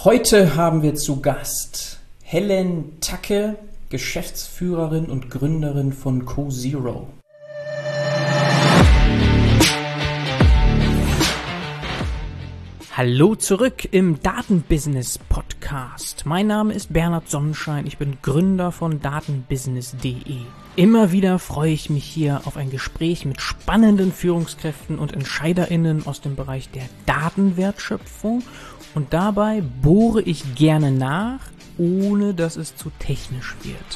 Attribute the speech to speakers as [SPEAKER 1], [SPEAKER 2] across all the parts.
[SPEAKER 1] Heute haben wir zu Gast Helen Tacke, Geschäftsführerin und Gründerin von CoZero. Hallo zurück im Datenbusiness-Podcast. Mein Name ist Bernhard Sonnenschein, ich bin Gründer von datenbusiness.de. Immer wieder freue ich mich hier auf ein Gespräch mit spannenden Führungskräften und EntscheiderInnen aus dem Bereich der Datenwertschöpfung und dabei bohre ich gerne nach, ohne dass es zu technisch wird.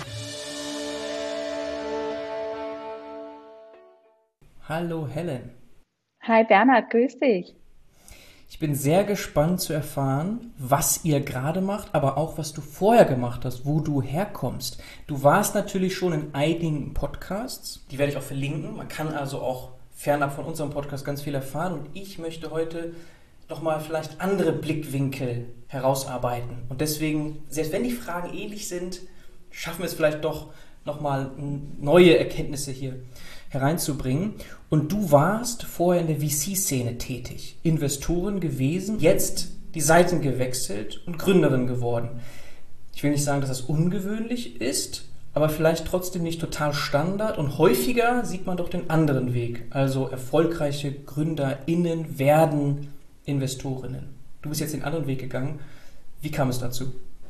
[SPEAKER 1] Hallo Helen.
[SPEAKER 2] Hi Bernhard, grüß dich.
[SPEAKER 1] Ich bin sehr gespannt zu erfahren, was ihr gerade macht, aber auch, was du vorher gemacht hast, wo du herkommst. Du warst natürlich schon in einigen Podcasts, die werde ich auch verlinken. Man kann also auch fernab von unserem Podcast ganz viel erfahren. Und ich möchte heute nochmal vielleicht andere Blickwinkel herausarbeiten. Und deswegen, selbst wenn die Fragen ähnlich sind, schaffen wir es vielleicht doch nochmal neue Erkenntnisse hier hereinzubringen. Und du warst vorher in der VC-Szene tätig, Investorin gewesen, jetzt die Seiten gewechselt und Gründerin geworden. Ich will nicht sagen, dass das ungewöhnlich ist, aber vielleicht trotzdem nicht total Standard. Und häufiger sieht man doch den anderen Weg. Also erfolgreiche GründerInnen werden Investorinnen. Du bist jetzt den anderen Weg gegangen. Wie kam es dazu?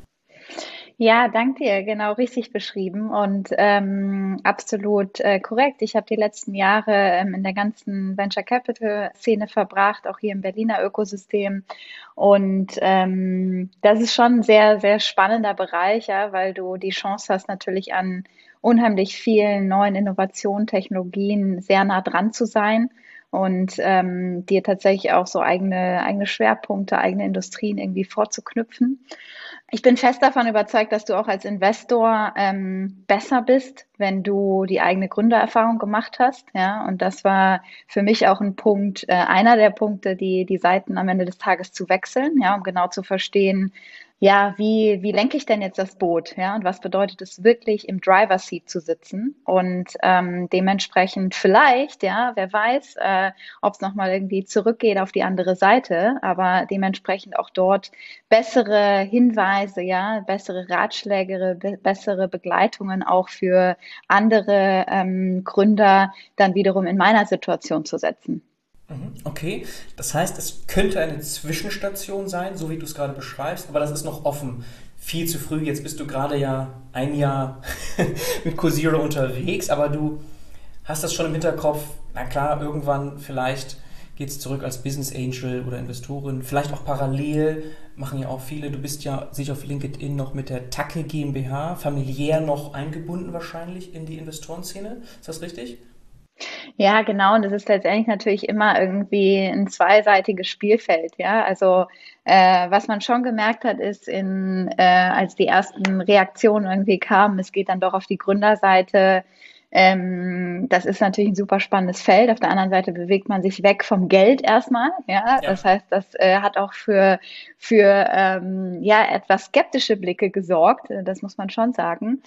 [SPEAKER 2] Ja, danke dir, genau richtig beschrieben und absolut korrekt. Ich habe die letzten Jahre in der ganzen Venture Capital Szene verbracht, auch hier im Berliner Ökosystem. Und das ist schon ein sehr, sehr spannender Bereich, ja, weil du die Chance hast, natürlich an unheimlich vielen neuen Innovationen, Technologien sehr nah dran zu sein und dir tatsächlich auch so eigene Schwerpunkte, eigene Industrien irgendwie vorzuknüpfen. Ich bin fest davon überzeugt, dass du auch als Investor besser bist, wenn du die eigene Gründererfahrung gemacht hast. Ja, und das war für mich auch ein Punkt, einer der Punkte, die Seiten am Ende des Tages zu wechseln, ja, um genau zu verstehen, ja, wie lenke ich denn jetzt das Boot? Ja, und was bedeutet es wirklich, im Driver Seat zu sitzen? Und dementsprechend vielleicht, ja, wer weiß, ob es nochmal irgendwie zurückgeht auf die andere Seite, aber dementsprechend auch dort bessere Hinweise, ja, bessere Ratschläge, bessere Begleitungen auch für andere Gründer dann wiederum in meiner Situation zu setzen.
[SPEAKER 1] Okay, das heißt, es könnte eine Zwischenstation sein, so wie du es gerade beschreibst, aber das ist noch offen. Viel zu früh, jetzt bist du gerade ja ein Jahr mit CoZero unterwegs, aber du hast das schon im Hinterkopf, na klar, irgendwann vielleicht geht es zurück als Business Angel oder Investorin, vielleicht auch parallel, machen ja auch viele, du bist ja sicher auf LinkedIn noch mit der Tacke GmbH, familiär noch eingebunden wahrscheinlich in die Investorenszene, ist das richtig?
[SPEAKER 2] Ja, genau. Und das ist letztendlich natürlich immer irgendwie ein zweiseitiges Spielfeld. Ja, also was man schon gemerkt hat, ist, als die ersten Reaktionen irgendwie kamen, es geht dann doch auf die Gründerseite. Das ist natürlich ein super spannendes Feld. Auf der anderen Seite bewegt man sich weg vom Geld erstmal. Ja,
[SPEAKER 1] Ja.
[SPEAKER 2] das heißt, das hat auch für ja, etwas skeptische Blicke gesorgt. Das muss man schon sagen.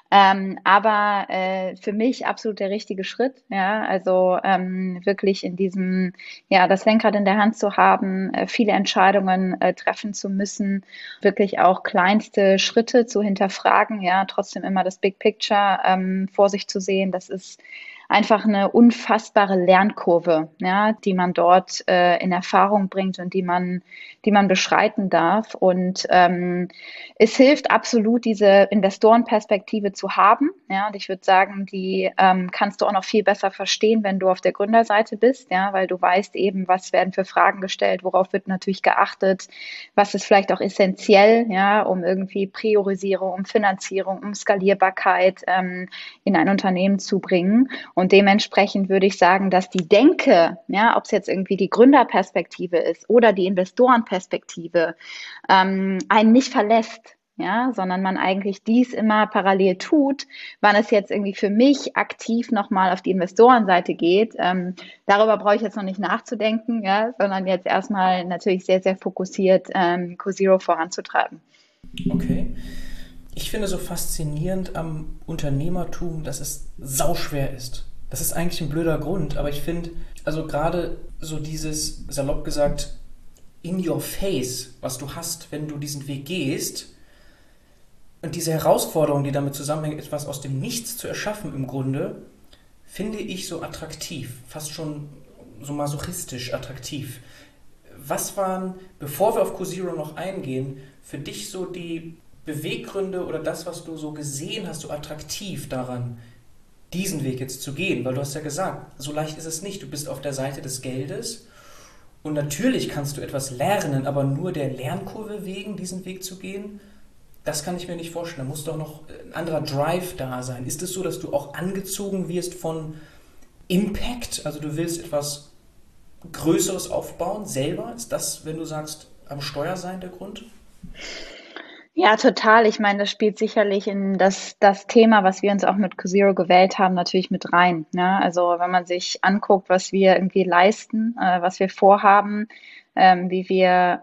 [SPEAKER 2] Aber für mich absolut der richtige Schritt. Ja, also wirklich in diesem, ja, das Lenkrad in der Hand zu haben, viele Entscheidungen treffen zu müssen, wirklich auch kleinste Schritte zu hinterfragen. Ja, trotzdem immer das Big Picture vor sich zu sehen. Das ist einfach eine unfassbare Lernkurve, ja, die man dort in Erfahrung bringt und die man beschreiten darf. Und es hilft absolut, diese Investorenperspektive zu haben. Ja, und ich würde sagen, die kannst du auch noch viel besser verstehen, wenn du auf der Gründerseite bist, ja, weil du weißt eben, was werden für Fragen gestellt, worauf wird natürlich geachtet, was ist vielleicht auch essentiell, ja, um irgendwie Priorisierung, um Finanzierung, um Skalierbarkeit in ein Unternehmen zu bringen. Und dementsprechend würde ich sagen, dass die Denke, ja, ob es jetzt irgendwie die Gründerperspektive ist oder die Investorenperspektive, einen nicht verlässt, ja, sondern man eigentlich dies immer parallel tut, wann es jetzt irgendwie für mich aktiv nochmal auf die Investorenseite geht. Darüber brauche ich jetzt noch nicht nachzudenken, ja, sondern jetzt erstmal natürlich sehr, sehr fokussiert CoZero voranzutreiben.
[SPEAKER 1] Okay. Ich finde so faszinierend am Unternehmertum, dass es sauschwer ist. Das ist eigentlich ein blöder Grund, aber ich finde, also gerade so dieses, salopp gesagt, in your face, was du hast, wenn du diesen Weg gehst. Und diese Herausforderung, die damit zusammenhängt, etwas aus dem Nichts zu erschaffen im Grunde, finde ich so attraktiv, fast schon so masochistisch attraktiv. Was waren, bevor wir auf CoZero noch eingehen, für dich so die Beweggründe oder das, was du so gesehen hast, so attraktiv daran, diesen Weg jetzt zu gehen? Weil du hast ja gesagt, so leicht ist es nicht. Du bist auf der Seite des Geldes und natürlich kannst du etwas lernen, aber nur der Lernkurve wegen diesen Weg zu gehen, das kann ich mir nicht vorstellen. Da muss doch noch ein anderer Drive da sein. Ist es so, dass du auch angezogen wirst von Impact? Also du willst etwas Größeres aufbauen selber? Ist das, wenn du sagst, am Steuer sein der Grund?
[SPEAKER 2] Ja, total. Ich meine, das spielt sicherlich in das Thema, was wir uns auch mit CoZero gewählt haben, natürlich mit rein. Ne? Also wenn man sich anguckt, was wir irgendwie leisten, was wir vorhaben, wie wir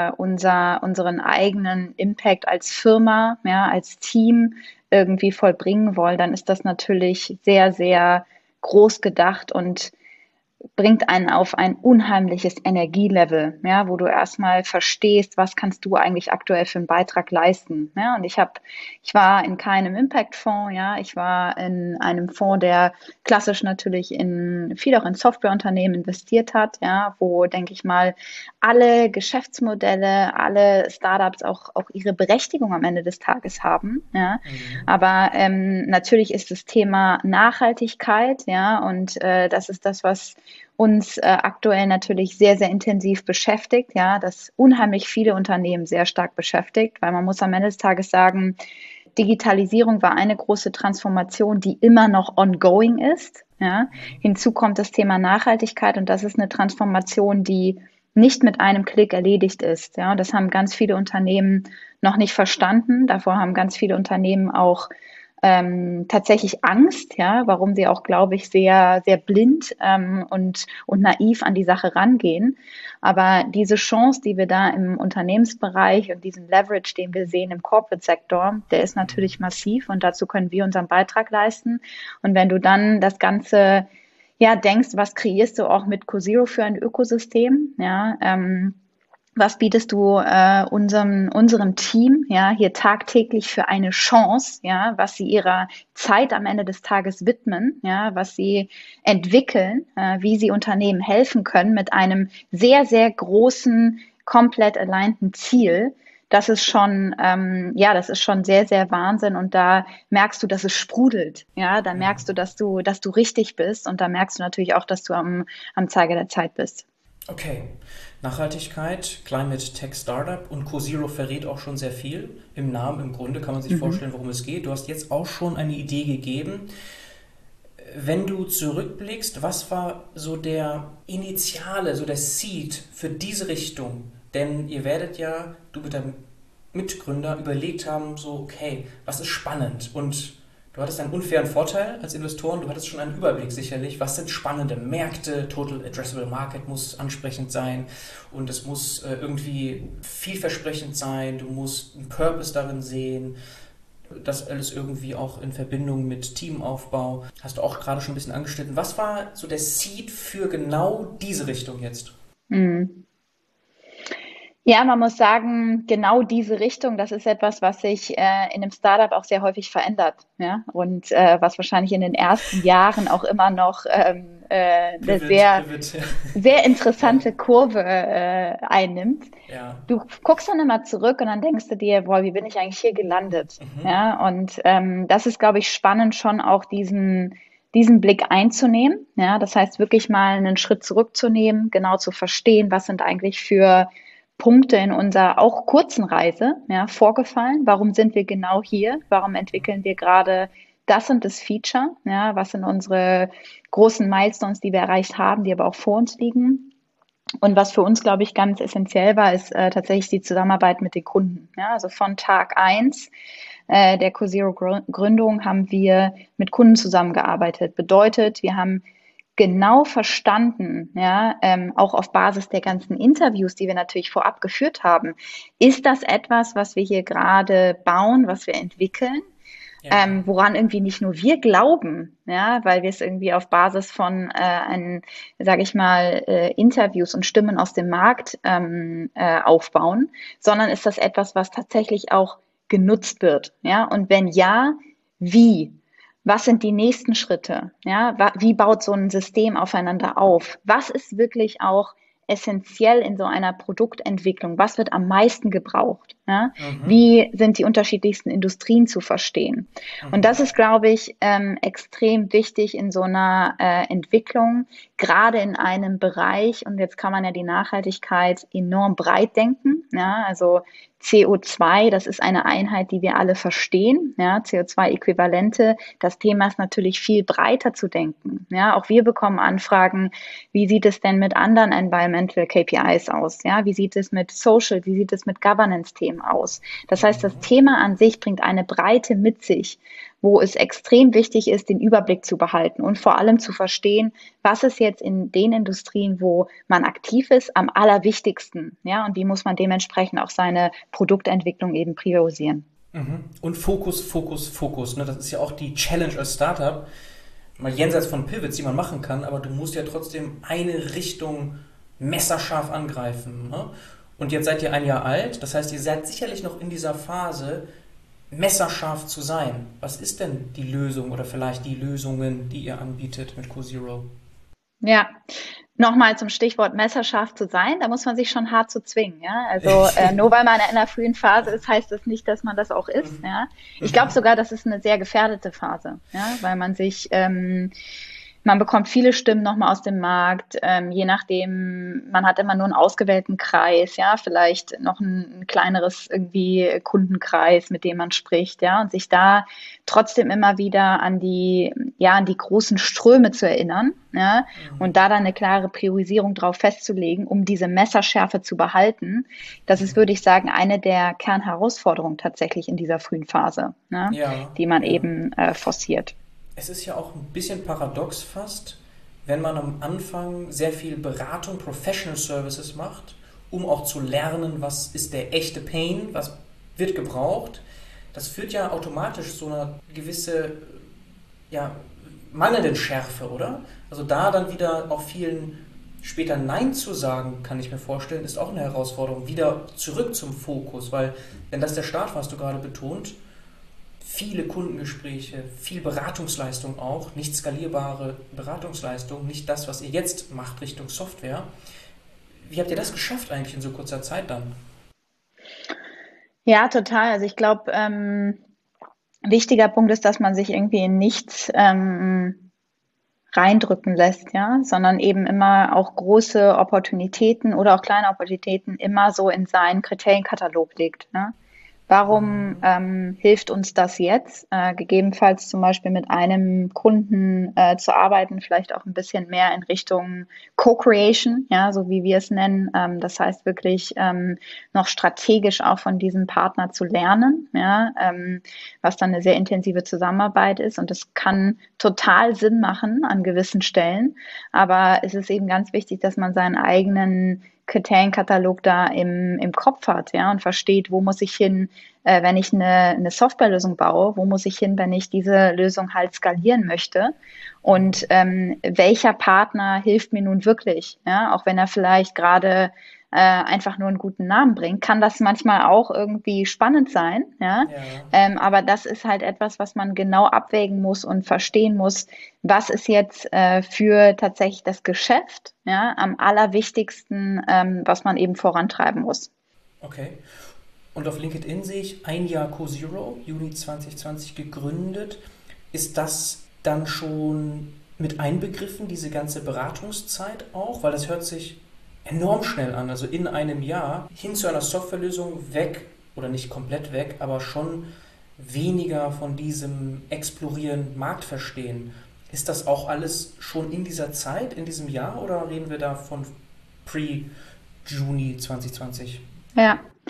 [SPEAKER 2] unseren eigenen Impact als Firma, ja, als Team irgendwie vollbringen wollen, dann ist das natürlich sehr, sehr groß gedacht und bringt einen auf ein unheimliches Energielevel, ja, wo du erstmal verstehst, was kannst du eigentlich aktuell für einen Beitrag leisten, ja, und ich war in keinem Impact-Fonds, ja, ich war in einem Fonds, der klassisch natürlich viel auch in Softwareunternehmen investiert hat, ja, wo, denke ich mal, alle Geschäftsmodelle, alle Startups auch ihre Berechtigung am Ende des Tages haben, ja, aber natürlich ist das Thema Nachhaltigkeit, ja, und das ist das, was uns aktuell natürlich sehr, sehr intensiv beschäftigt, ja, das unheimlich viele Unternehmen sehr stark beschäftigt, weil man muss am Ende des Tages sagen, Digitalisierung war eine große Transformation, die immer noch ongoing ist. Ja. Hinzu kommt das Thema Nachhaltigkeit und das ist eine Transformation, die nicht mit einem Klick erledigt ist. Ja. Das haben ganz viele Unternehmen noch nicht verstanden. Davor haben ganz viele Unternehmen auch tatsächlich Angst, ja, warum sie auch, glaube ich, sehr, sehr blind und naiv an die Sache rangehen. Aber diese Chance, die wir da im Unternehmensbereich und diesen Leverage, den wir sehen im Corporate-Sektor, der ist natürlich massiv und dazu können wir unseren Beitrag leisten. Und wenn du dann das Ganze, ja, denkst, was kreierst du auch mit CoZero für ein Ökosystem, ja, was bietest du unserem Team, ja, hier tagtäglich für eine Chance, ja, was sie ihrer Zeit am Ende des Tages widmen, ja, was sie entwickeln, wie sie Unternehmen helfen können mit einem sehr, sehr großen, komplett alignten Ziel. Das ist schon, das ist schon sehr, sehr Wahnsinn. Und da merkst du, dass es sprudelt. Ja, da merkst du, dass du richtig bist. Und da merkst du natürlich auch, dass du am Zeiger der Zeit bist.
[SPEAKER 1] Okay, Nachhaltigkeit, Climate Tech Startup und CoZero verrät auch schon sehr viel. Im Namen, im Grunde kann man sich vorstellen, worum es geht. Du hast jetzt auch schon eine Idee gegeben. Wenn du zurückblickst, was war so der Initiale, so der Seed für diese Richtung? Denn ihr werdet ja, du mit deinem Mitgründer, überlegt haben, so, okay, was ist spannend? Und du hattest einen unfairen Vorteil als Investoren, du hattest schon einen Überblick sicherlich, was sind spannende Märkte, Total Addressable Market muss ansprechend sein und es muss irgendwie vielversprechend sein, du musst einen Purpose darin sehen, das alles irgendwie auch in Verbindung mit Teamaufbau. Hast du auch gerade schon ein bisschen angeschnitten. Was war so der Seed für genau diese Richtung jetzt?
[SPEAKER 2] Mhm. Ja, man muss sagen, genau diese Richtung, das ist etwas, was sich in einem Startup auch sehr häufig verändert, ja, und was wahrscheinlich in den ersten Jahren auch immer noch eine
[SPEAKER 1] Pivot, ja.
[SPEAKER 2] sehr interessante Kurve einnimmt.
[SPEAKER 1] Ja.
[SPEAKER 2] Du guckst dann immer zurück und dann denkst du dir, boah, wie bin ich eigentlich hier gelandet? Ja, und das ist, glaube ich, spannend, schon auch diesen Blick einzunehmen. Ja, das heißt, wirklich mal einen Schritt zurückzunehmen, genau zu verstehen, was sind eigentlich für Punkte in unserer auch kurzen Reise, ja, vorgefallen. Warum sind wir genau hier? Warum entwickeln wir gerade das und das Feature? Ja, was sind unsere großen Milestones, die wir erreicht haben, die aber auch vor uns liegen? Und was für uns, glaube ich, ganz essentiell war, ist tatsächlich die Zusammenarbeit mit den Kunden. Ja, also von Tag eins der CoZero Gründung haben wir mit Kunden zusammengearbeitet. Bedeutet, wir haben genau verstanden, ja, auch auf Basis der ganzen Interviews, die wir natürlich vorab geführt haben, ist das etwas, was wir hier gerade bauen, was wir entwickeln?
[SPEAKER 1] Ja.
[SPEAKER 2] woran irgendwie nicht nur wir glauben, ja, weil wir es irgendwie auf Basis von sage ich mal, Interviews und Stimmen aus dem Markt aufbauen, sondern ist das etwas, was tatsächlich auch genutzt wird, ja? Und wenn ja, wie? Was sind die nächsten Schritte? Ja, wie baut so ein System aufeinander auf? Was ist wirklich auch essentiell in so einer Produktentwicklung? Was wird am meisten gebraucht? Ja?
[SPEAKER 1] Mhm.
[SPEAKER 2] Wie sind die unterschiedlichsten Industrien zu verstehen? Und
[SPEAKER 1] Mhm.
[SPEAKER 2] das ist, glaube ich, extrem wichtig in so einer Entwicklung, gerade in einem Bereich. Und jetzt kann man ja die Nachhaltigkeit enorm breit denken. Ja? Also CO2, das ist eine Einheit, die wir alle verstehen, ja, CO2-Äquivalente. Das Thema ist natürlich viel breiter zu denken. Ja, auch wir bekommen Anfragen, wie sieht es denn mit anderen Environmental KPIs aus? Ja, wie sieht es mit Social, wie sieht es mit Governance-Themen aus? Das heißt, das
[SPEAKER 1] Mhm.
[SPEAKER 2] Thema an sich bringt eine Breite mit sich, wo es extrem wichtig ist, den Überblick zu behalten und vor allem zu verstehen, was ist jetzt in den Industrien, wo man aktiv ist, am allerwichtigsten, ja, und wie muss man dementsprechend auch seine Produktentwicklung eben priorisieren.
[SPEAKER 1] Mhm. Und Fokus, Fokus, Fokus. Ne? Das ist ja auch die Challenge als Startup. Mal jenseits von Pivots, die man machen kann, aber du musst ja trotzdem eine Richtung messerscharf angreifen. Ne? Und jetzt seid ihr ein Jahr alt, das heißt, ihr seid sicherlich noch in dieser Phase, messerscharf zu sein. Was ist denn die Lösung oder vielleicht die Lösungen, die ihr anbietet mit CoZero?
[SPEAKER 2] Ja, nochmal zum Stichwort messerscharf zu sein, da muss man sich schon hart zu zwingen, ja. Also nur weil man in einer frühen Phase ist, heißt das nicht, dass man das auch ist, ja. Ich glaube sogar, das ist eine sehr gefährdete Phase, ja, weil man bekommt viele Stimmen nochmal aus dem Markt, je nachdem, man hat immer nur einen ausgewählten Kreis, ja, vielleicht noch ein kleineres irgendwie Kundenkreis, mit dem man spricht, ja, und sich da trotzdem immer wieder an die großen Ströme zu erinnern, ja, und da dann eine klare Priorisierung drauf festzulegen, um diese Messerschärfe zu behalten. Das ist, würde ich sagen, eine der Kernherausforderungen tatsächlich in dieser frühen Phase, ne,
[SPEAKER 1] Ja,
[SPEAKER 2] die man
[SPEAKER 1] ja.
[SPEAKER 2] eben forciert.
[SPEAKER 1] Es ist ja auch ein bisschen paradox fast, wenn man am Anfang sehr viel Beratung, Professional Services macht, um auch zu lernen, was ist der echte Pain, was wird gebraucht. Das führt ja automatisch so eine gewisse, ja, mangelnden Schärfe, oder? Also da dann wieder auch vielen später Nein zu sagen, kann ich mir vorstellen, ist auch eine Herausforderung. Wieder zurück zum Fokus, weil wenn das der Start war, hast du gerade betont, viele Kundengespräche, viel Beratungsleistung auch, nicht skalierbare Beratungsleistung, nicht das, was ihr jetzt macht Richtung Software. Wie habt ihr das geschafft eigentlich in so kurzer Zeit dann?
[SPEAKER 2] Ja, total. Also ich glaube, wichtiger Punkt ist, dass man sich irgendwie in nichts reindrücken lässt, ja, sondern eben immer auch große Opportunitäten oder auch kleine Opportunitäten immer so in seinen Kriterienkatalog legt. Ne? Warum hilft uns das jetzt? Gegebenenfalls zum Beispiel mit einem Kunden zu arbeiten, vielleicht auch ein bisschen mehr in Richtung Co-Creation, ja, so wie wir es nennen. Das heißt wirklich noch strategisch auch von diesem Partner zu lernen, ja, was dann eine sehr intensive Zusammenarbeit ist. Und es kann total Sinn machen an gewissen Stellen. Aber es ist eben ganz wichtig, dass man seinen eigenen Kriterienkatalog da im Kopf hat, ja, und versteht, wo muss ich hin, wenn ich eine Softwarelösung baue, wo muss ich hin, wenn ich diese Lösung halt skalieren möchte und welcher Partner hilft mir nun wirklich, ja, auch wenn er vielleicht gerade einfach nur einen guten Namen bringt, kann das manchmal auch irgendwie spannend sein, ja.
[SPEAKER 1] Ja.
[SPEAKER 2] Aber das ist halt etwas, was man genau abwägen muss und verstehen muss, was ist jetzt für tatsächlich das Geschäft, ja, am allerwichtigsten, was man eben vorantreiben muss.
[SPEAKER 1] Okay. Und auf LinkedIn sehe ich ein Jahr CoZero, Juni 2020 gegründet. Ist das dann schon mit einbegriffen, diese ganze Beratungszeit auch? Weil das hört sich enorm schnell an. Also in einem Jahr hin zu einer Softwarelösung weg, oder nicht komplett weg, aber schon weniger von diesem Explorieren, Marktverstehen. Ist das auch alles schon in dieser Zeit, in diesem Jahr, oder reden wir da von Pre-Juni 2020?
[SPEAKER 2] Ja,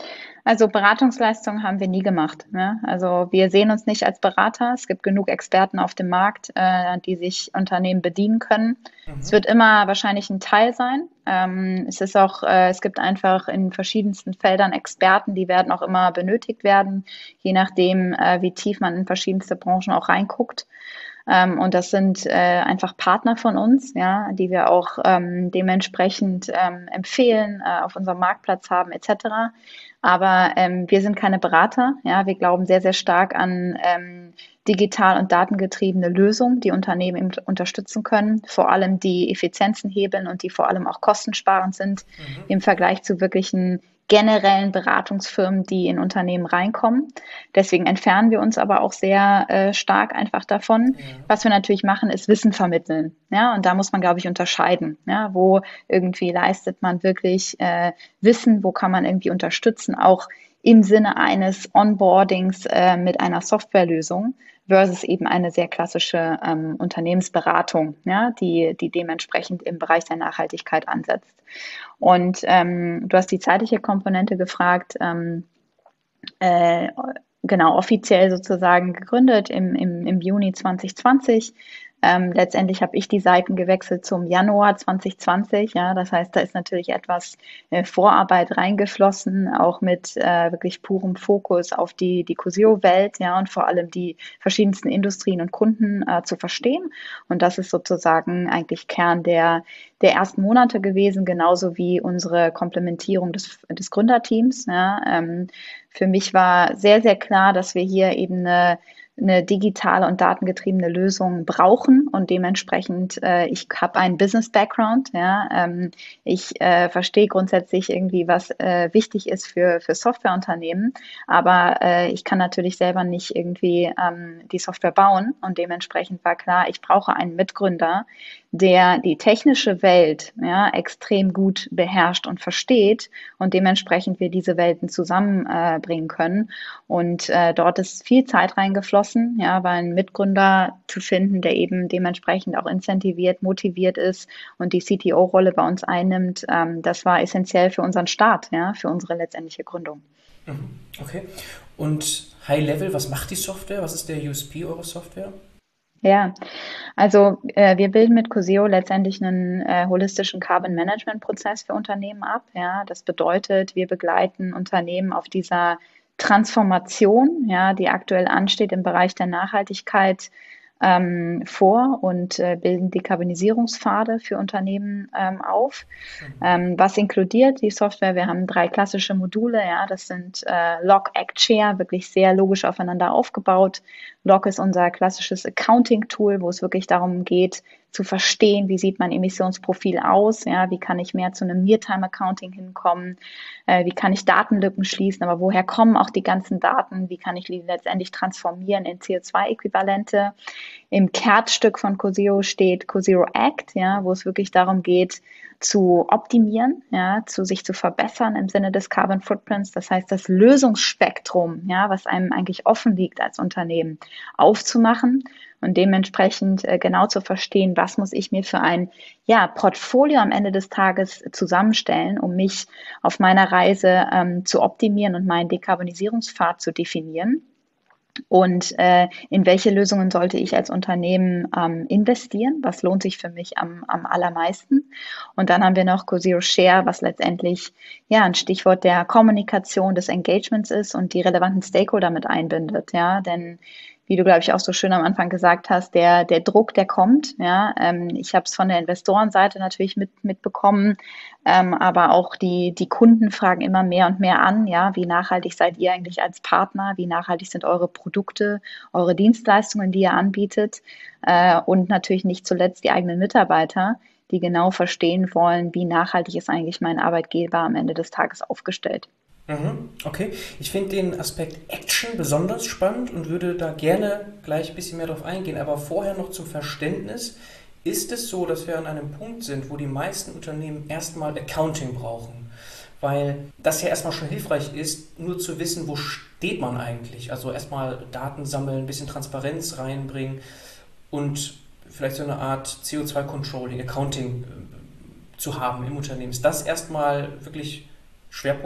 [SPEAKER 2] Also Beratungsleistungen haben wir nie gemacht. Ne? Also wir sehen uns nicht als Berater. Es gibt genug Experten auf dem Markt, die sich Unternehmen bedienen können. Es
[SPEAKER 1] Mhm.
[SPEAKER 2] wird immer wahrscheinlich ein Teil sein. Es ist auch, es gibt einfach in verschiedensten Feldern Experten, die werden auch immer benötigt werden, je nachdem, wie tief man in verschiedenste Branchen auch reinguckt. Und das sind einfach Partner von uns, ja, die wir auch dementsprechend empfehlen, auf unserem Marktplatz haben etc. Aber wir sind keine Berater. Ja, wir glauben sehr, sehr stark an digital und datengetriebene Lösungen, die Unternehmen eben unterstützen können, vor allem die Effizienzen hebeln und die vor allem auch kostensparend sind
[SPEAKER 1] Mhm.
[SPEAKER 2] im Vergleich zu wirklichen generellen Beratungsfirmen, die in Unternehmen reinkommen. Deswegen entfernen wir uns aber auch sehr stark einfach davon.
[SPEAKER 1] Ja.
[SPEAKER 2] Was wir natürlich machen, ist Wissen vermitteln. Ja, und da muss man, glaube ich, unterscheiden. Ja, wo irgendwie leistet man wirklich Wissen, wo kann man irgendwie unterstützen, auch im Sinne eines Onboardings mit einer Softwarelösung versus eben eine sehr klassische Unternehmensberatung, ja, die dementsprechend im Bereich der Nachhaltigkeit ansetzt. Und du hast die zeitliche Komponente gefragt. Äh, genau, offiziell sozusagen gegründet im Juni 2020. Letztendlich habe ich die Seiten gewechselt zum Januar 2020. Ja, das heißt, da ist natürlich etwas Vorarbeit reingeflossen, auch mit wirklich purem Fokus auf die Cosio-Welt, ja, und vor allem die verschiedensten Industrien und Kunden zu verstehen. Und das ist sozusagen eigentlich Kern der ersten Monate gewesen, genauso wie unsere Komplementierung des Gründerteams. Ja. Für mich war sehr, sehr klar, dass wir hier eben eine digitale und datengetriebene Lösung brauchen und dementsprechend, ich habe einen Business-Background, ja, ich verstehe grundsätzlich irgendwie, was wichtig ist für Softwareunternehmen, aber ich kann natürlich selber nicht irgendwie die Software bauen und dementsprechend war klar, ich brauche einen Mitgründer, der die technische Welt ja, extrem gut beherrscht und versteht und dementsprechend wir diese Welten zusammenbringen können. Und dort ist viel Zeit reingeflossen, ja, weil einen Mitgründer zu finden, der eben dementsprechend auch incentiviert, motiviert ist und die CTO-Rolle bei uns einnimmt, das war essentiell für unseren Start, ja, für unsere letztendliche Gründung.
[SPEAKER 1] Mhm. Okay. Und High Level, was macht die Software? Was ist der USP eurer Software?
[SPEAKER 2] Ja, also wir bilden mit Coseo letztendlich einen holistischen Carbon Management Prozess für Unternehmen ab. Ja, das bedeutet, wir begleiten Unternehmen auf dieser Transformation, ja, die aktuell ansteht im Bereich der Nachhaltigkeit vor und bilden Dekarbonisierungspfade für Unternehmen auf. Was inkludiert die Software? Wir haben drei klassische Module. Ja, das sind Log, Act, Share, wirklich sehr logisch aufeinander aufgebaut. Log ist unser klassisches Accounting-Tool, wo es wirklich darum geht, zu verstehen, wie sieht mein Emissionsprofil aus, ja, wie kann ich mehr zu einem Near-Time-Accounting hinkommen, wie kann ich Datenlücken schließen, aber woher kommen auch die ganzen Daten, wie kann ich die letztendlich transformieren in CO2-Äquivalente. Im Kerzstück von Coseo steht Cosero Act, ja, wo es wirklich darum geht, zu optimieren, ja, sich zu verbessern im Sinne des Carbon Footprints. Das heißt, das Lösungsspektrum, ja, was einem eigentlich offen liegt als Unternehmen, aufzumachen und dementsprechend genau zu verstehen, was muss ich mir für ein ja, Portfolio am Ende des Tages zusammenstellen, um mich auf meiner Reise zu optimieren und meinen Dekarbonisierungspfad zu definieren. Und in welche Lösungen sollte ich als Unternehmen investieren? Was lohnt sich für mich am allermeisten? Und dann haben wir noch Cosero Share, was letztendlich ja ein Stichwort der Kommunikation, des Engagements ist und die relevanten Stakeholder mit einbindet. Ja, denn wie du, glaube ich, auch so schön am Anfang gesagt hast, der Druck, der kommt. Ja, ich habe es von der Investorenseite natürlich mitbekommen, aber auch die Kunden fragen immer mehr und mehr an, ja, wie nachhaltig seid ihr eigentlich als Partner? Wie nachhaltig sind eure Produkte, eure Dienstleistungen, die ihr anbietet? Und natürlich nicht zuletzt die eigenen Mitarbeiter, die genau verstehen wollen, wie nachhaltig ist eigentlich mein Arbeitgeber am Ende des Tages aufgestellt.
[SPEAKER 1] Mhm. Okay. Ich finde den Aspekt Action besonders spannend und würde da gerne gleich ein bisschen mehr drauf eingehen. Aber vorher noch zum Verständnis. Ist es so, dass wir an einem Punkt sind, wo die meisten Unternehmen erstmal Accounting brauchen? Weil das ja erstmal schon hilfreich ist, nur zu wissen, wo steht man eigentlich. Also erstmal Daten sammeln, ein bisschen Transparenz reinbringen und vielleicht so eine Art CO2-Controlling, Accounting zu haben im Unternehmen. Ist das erstmal wirklich Schwerpunkt?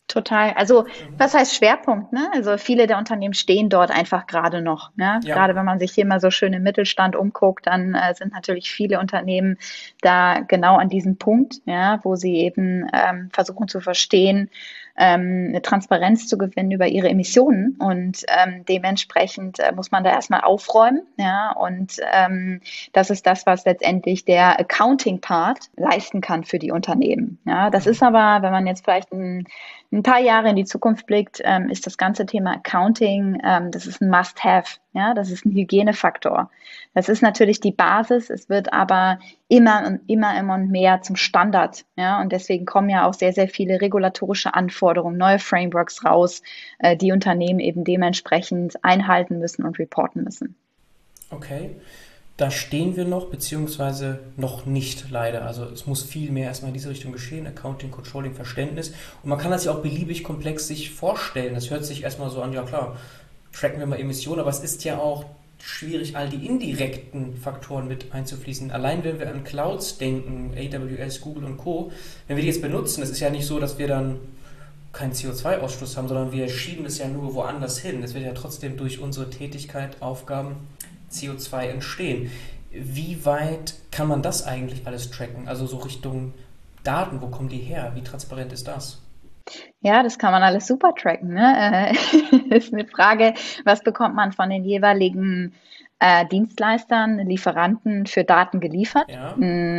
[SPEAKER 2] Total. Also, was heißt Schwerpunkt, ne? Also, viele der Unternehmen stehen dort einfach gerade noch, ne?
[SPEAKER 1] Ja.
[SPEAKER 2] Gerade wenn man sich hier mal so schön im Mittelstand umguckt, dann sind natürlich viele Unternehmen da genau an diesem Punkt, ja, wo sie eben versuchen zu verstehen, eine Transparenz zu gewinnen über ihre Emissionen und dementsprechend muss man da erstmal aufräumen, ja, und das ist das, was letztendlich der Accounting-Part leisten kann für die Unternehmen, ja. Das ist aber, wenn man jetzt vielleicht ein paar Jahre in die Zukunft blickt, ist das ganze Thema Accounting, das ist ein Must-have, ja, das ist ein Hygienefaktor. Das ist natürlich die Basis, es wird aber immer und mehr zum Standard, ja, und deswegen kommen ja auch sehr, sehr viele regulatorische Anforderungen, neue Frameworks raus, die Unternehmen eben dementsprechend einhalten müssen und reporten müssen.
[SPEAKER 1] Okay. Da stehen wir noch, beziehungsweise noch nicht leider. Also es muss viel mehr erstmal in diese Richtung geschehen. Accounting, Controlling, Verständnis. Und man kann das ja auch beliebig komplex sich vorstellen. Das hört sich erstmal so an, ja klar, tracken wir mal Emissionen, aber es ist ja auch schwierig, all die indirekten Faktoren mit einzufließen. Allein wenn wir an Clouds denken, AWS, Google und Co., wenn wir die jetzt benutzen, es ist ja nicht so, dass wir dann keinen CO2-Ausstoß haben, sondern wir schieben es ja nur woanders hin. Es wird ja trotzdem durch unsere Tätigkeit, Aufgaben CO2 entstehen. Wie weit kann man das eigentlich alles tracken? Also so Richtung Daten, wo kommen die her? Wie transparent ist das?
[SPEAKER 2] Ja, das kann man alles super tracken, ne? Ist eine Frage, was bekommt man von den jeweiligen Dienstleistern, Lieferanten für Daten geliefert?
[SPEAKER 1] Ja.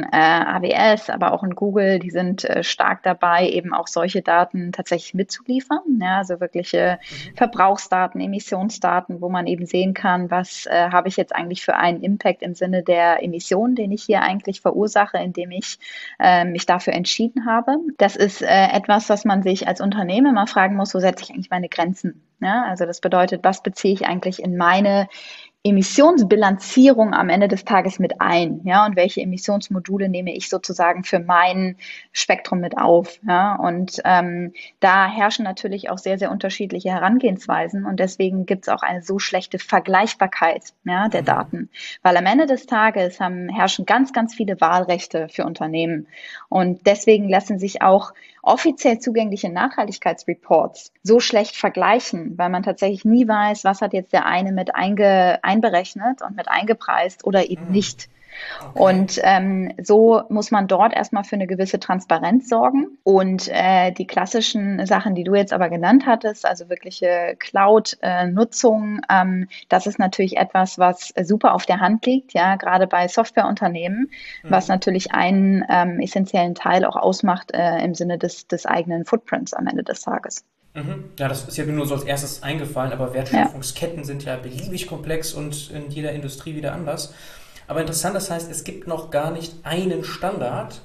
[SPEAKER 2] AWS, aber auch in Google, die sind stark dabei, eben auch solche Daten tatsächlich mitzuliefern. Ja, also wirkliche Verbrauchsdaten, Emissionsdaten, wo man eben sehen kann, was habe ich jetzt eigentlich für einen Impact im Sinne der Emissionen, den ich hier eigentlich verursache, indem ich mich dafür entschieden habe. Das ist etwas, was man sich als Unternehmen mal fragen muss, wo setze ich eigentlich meine Grenzen? Ja, also das bedeutet, was beziehe ich eigentlich in meine Emissionsbilanzierung am Ende des Tages mit ein, ja, und welche Emissionsmodule nehme ich sozusagen für mein Spektrum mit auf, ja, und da herrschen natürlich auch sehr, sehr unterschiedliche Herangehensweisen und deswegen gibt es auch eine so schlechte Vergleichbarkeit, ja, der Daten, weil am Ende des Tages herrschen ganz, ganz viele Wahlrechte für Unternehmen und deswegen lassen sich auch offiziell zugängliche Nachhaltigkeitsreports so schlecht vergleichen, weil man tatsächlich nie weiß, was hat jetzt der eine mit einberechnet und mit eingepreist oder eben nicht.
[SPEAKER 1] Okay.
[SPEAKER 2] Und so muss man dort erstmal für eine gewisse Transparenz sorgen. Und die klassischen Sachen, die du jetzt aber genannt hattest, also wirkliche Cloud-Nutzung, das ist natürlich etwas, was super auf der Hand liegt, ja, gerade bei Softwareunternehmen, was natürlich einen essentiellen Teil auch ausmacht im Sinne des eigenen Footprints am Ende des Tages.
[SPEAKER 1] Ja, das ist ja mir nur so als erstes eingefallen, aber
[SPEAKER 2] Ja.
[SPEAKER 1] Wertschöpfungsketten sind ja beliebig komplex und in jeder Industrie wieder anders. Aber interessant, das heißt, es gibt noch gar nicht einen Standard,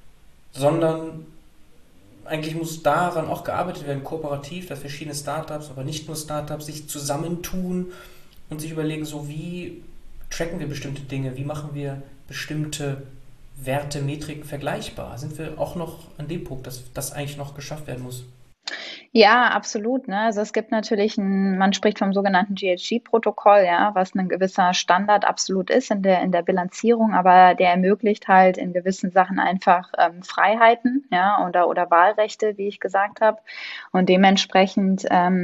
[SPEAKER 1] sondern eigentlich muss daran auch gearbeitet werden, kooperativ, dass verschiedene Startups, aber nicht nur Startups, sich zusammentun und sich überlegen, so wie tracken wir bestimmte Dinge, wie machen wir bestimmte Werte, Metriken vergleichbar. Sind wir auch noch an dem Punkt, dass das eigentlich noch geschafft werden muss?
[SPEAKER 2] Ja, absolut, ne? Also es gibt natürlich man spricht vom sogenannten GHG-Protokoll, ja, was ein gewisser Standard absolut ist in der Bilanzierung, aber der ermöglicht halt in gewissen Sachen einfach Freiheiten, ja, oder Wahlrechte, wie ich gesagt habe. Und dementsprechend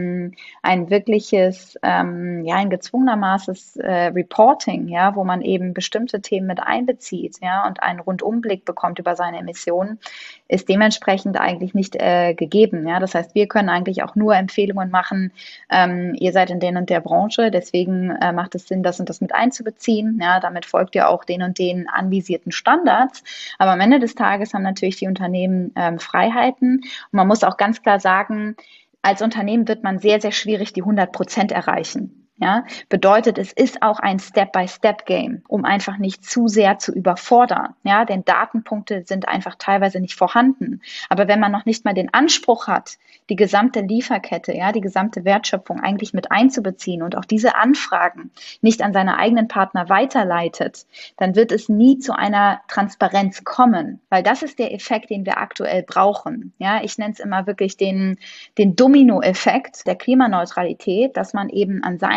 [SPEAKER 2] ein wirkliches, ja, ein gezwungenermaßes Reporting, ja, wo man eben bestimmte Themen mit einbezieht, ja, und einen Rundumblick bekommt über seine Emissionen, ist dementsprechend eigentlich nicht gegeben. Ja? Das heißt, wir können eigentlich auch nur Empfehlungen machen, ihr seid in den und der Branche, deswegen macht es Sinn, das und das mit einzubeziehen. Ja? Damit folgt ihr auch den und den anvisierten Standards. Aber am Ende des Tages haben natürlich die Unternehmen Freiheiten. Und man muss auch ganz klar sagen, als Unternehmen wird man sehr, sehr schwierig die 100% erreichen. Ja, bedeutet, es ist auch ein Step-by-Step-Game, um einfach nicht zu sehr zu überfordern. Ja, denn Datenpunkte sind einfach teilweise nicht vorhanden. Aber wenn man noch nicht mal den Anspruch hat, die gesamte Lieferkette, ja, die gesamte Wertschöpfung eigentlich mit einzubeziehen und auch diese Anfragen nicht an seine eigenen Partner weiterleitet, dann wird es nie zu einer Transparenz kommen, weil das ist der Effekt, den wir aktuell brauchen. Ja, ich nenne es immer wirklich den Domino-Effekt der Klimaneutralität, dass man eben an seinen